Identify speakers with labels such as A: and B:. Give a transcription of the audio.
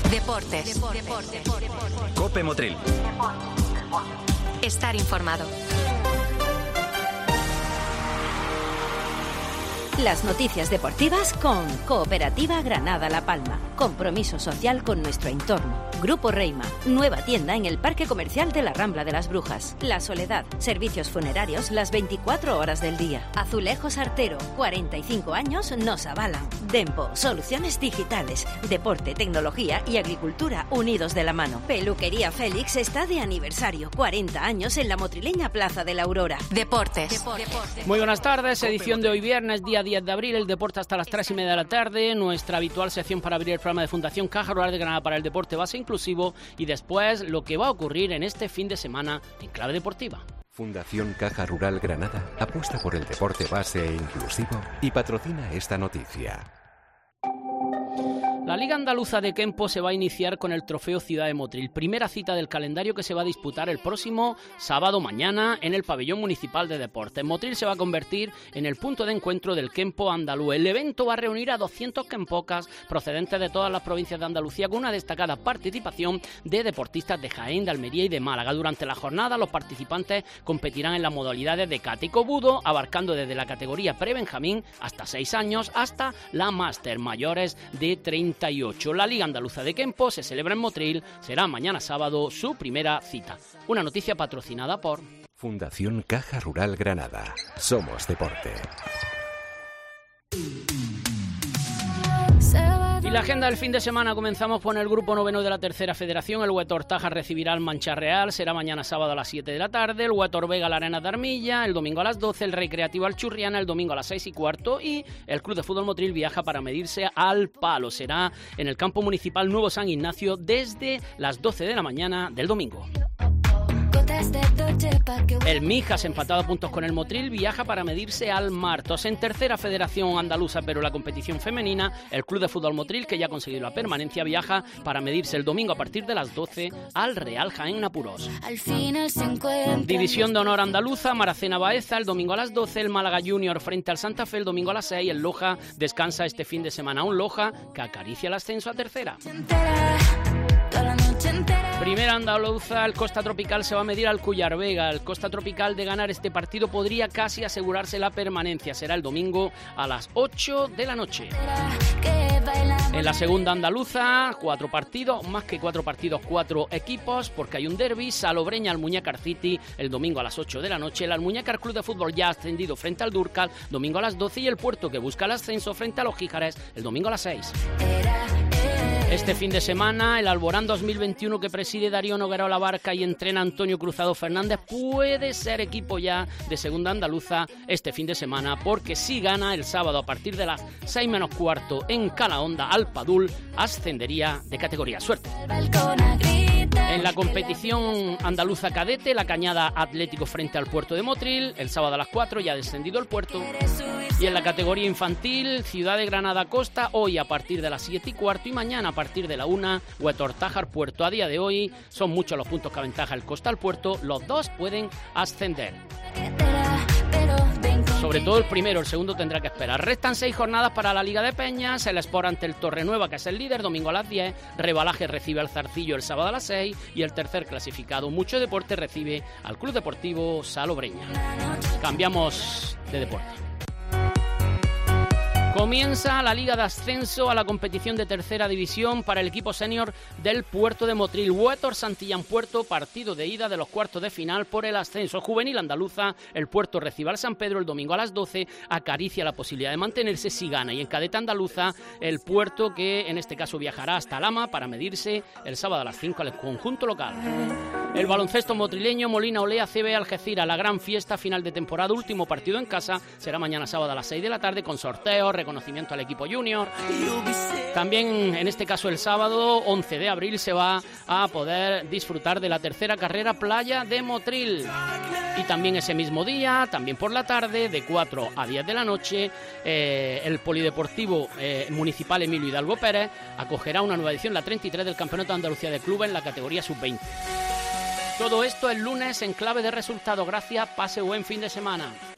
A: Deportes.
B: Cope Motril.
A: Estar informado.
C: Las noticias deportivas con Cooperativa Granada La Palma. Compromiso social con nuestro entorno. Grupo Reima. Nueva tienda en el Parque Comercial de la Rambla de las Brujas. La Soledad. Servicios funerarios las 24 horas del día. Azulejos Artero. 45 años nos avalan. Dempo. Soluciones digitales. Deporte, tecnología y agricultura unidos de la mano. Peluquería Félix está de aniversario. 40 años en la motrileña Plaza de la Aurora.
A: Deportes.
D: Muy buenas tardes. Edición de hoy viernes, día 10 de abril, el deporte hasta las 3:30 de la tarde, nuestra habitual sección para abrir el programa de Fundación Caja Rural de Granada para el deporte base inclusivo y después lo que va a ocurrir en este fin de semana en clave deportiva.
E: Fundación Caja Rural Granada apuesta por el deporte base e inclusivo y patrocina esta noticia.
D: La Liga Andaluza de Kempo se va a iniciar con el Trofeo Ciudad de Motril, primera cita del calendario que se va a disputar el próximo sábado mañana en el Pabellón Municipal de Deportes. Motril se va a convertir en el punto de encuentro del Kempo andaluz. El evento va a reunir a 200 kempocas procedentes de todas las provincias de Andalucía con una destacada participación de deportistas de Jaén, de Almería y de Málaga. Durante la jornada los participantes competirán en las modalidades de kata y kobudo, abarcando desde la categoría pre-benjamín hasta 6 años hasta la máster mayores de 38. La Liga Andaluza de Kempo se celebra en Motril, será mañana sábado su primera cita. Una noticia patrocinada por
E: Fundación Caja Rural Granada. Somos deporte.
D: Y la agenda del fin de semana comenzamos con el grupo noveno de la tercera federación. El Huetor Tájar recibirá al Mancha Real, será mañana sábado a las 7 de la tarde. El Huetor Vega a la Arena de Armilla, el domingo a las 12. El Recreativo al Churriana, el domingo a las 6:15. Y el Club de Fútbol Motril viaja para medirse al Palo. Será en el campo municipal Nuevo San Ignacio desde las 12 de la mañana del domingo. El Mijas, empatado a puntos con el Motril, viaja para medirse al Martos. En tercera federación andaluza, pero la competición femenina, el Club de Fútbol Motril, que ya ha conseguido la permanencia, viaja para medirse el domingo a partir de las 12 al Real Jaén Apuros. División de honor andaluza, Maracena Baeza, el domingo a las 12, el Málaga Junior frente al Santa Fe el domingo a las 6, el Loja descansa este fin de semana. Un Loja que acaricia el ascenso a tercera. Primera andaluza, el Costa Tropical se va a medir al Cuyar Vega. El Costa Tropical, de ganar este partido, podría casi asegurarse la permanencia. Será el domingo a las 8 de la noche. En la segunda andaluza, 4 partidos, más que 4 partidos, 4 equipos, porque hay un derbi. Salobreña Almuñécar City, el domingo a las 8 de la noche. El Almuñécar Club de Fútbol ya ascendido frente al Durcal, domingo a las 12. Y el Puerto, que busca el ascenso frente a los Gíjares, el domingo a las 6. Este fin de semana, el Alborán 2021 que preside Darío Noguera Olabarca y entrena Antonio Cruzado Fernández puede ser equipo ya de segunda andaluza este fin de semana, porque si gana el sábado a partir de las 6:15 en Calahonda al Padul, ascendería de categoría. Suerte. En la competición andaluza cadete, la Cañada Atlético frente al Puerto de Motril, el sábado a las 4 ya ha descendido el Puerto. Y en la categoría infantil, Ciudad de Granada Costa, hoy a partir de las 7:15 y mañana a partir de la 1, Huetor Tájar Puerto. A día de hoy son muchos los puntos que aventaja el Costa al Puerto, los dos pueden ascender. Sobre todo el primero, el segundo tendrá que esperar. Restan 6 jornadas para la Liga de Peñas, el Sport ante el Torrenueva, que es el líder, domingo a las 10, Rebalaje recibe al Zarcillo el sábado a las 6 y el tercer clasificado, Mucho Deporte, recibe al Club Deportivo Salobreña. Cambiamos de deporte. Comienza la Liga de Ascenso a la competición de tercera división para el equipo senior del Puerto de Motril. Huetor Santillán Puerto, partido de ida de los cuartos de final por el ascenso. Juvenil andaluza, el Puerto recibe al San Pedro el domingo a las 12, acaricia la posibilidad de mantenerse si gana. Y en cadeta andaluza, el Puerto, que en este caso viajará hasta Lama para medirse el sábado a las 5 al conjunto local. El baloncesto motrileño, Molina Olea CB Algeciras, la gran fiesta final de temporada, último partido en casa, será mañana sábado a las 6 de la tarde con sorteos, reconocimiento al equipo junior. También en este caso el sábado 11 de abril se va a poder disfrutar de la tercera carrera Playa de Motril. Y también ese mismo día, también por la tarde, de 4 a 10 de la noche, el Polideportivo Municipal Emilio Hidalgo Pérez acogerá una nueva edición, la 33 del Campeonato de Andalucía de Clubes en la categoría sub-20. Todo esto el lunes en clave de resultado. Gracias, pase buen fin de semana.